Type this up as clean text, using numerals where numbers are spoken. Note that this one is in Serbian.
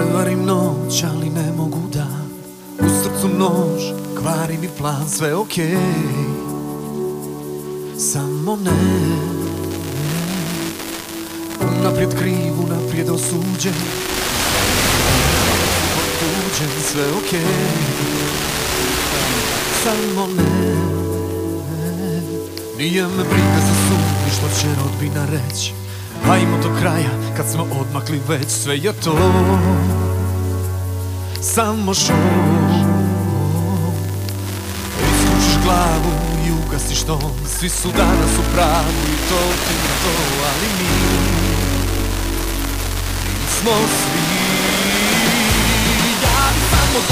Prevarim noć, ali ne mogu dan. U srcu nož, kvari mi plan. Sve okej, samo ne. Unaprijed kriv, unaprijed osuđen, otuđen. Sve okej, samo ne. Nije me briga za sud i što će rodbina reći. Hajmo do kraja kad smo odmakli već. Sve je to samo show. Isključiš glavu i ugasiš ton. Svi su danas u pravu i to ti je to. Ali mi smo svi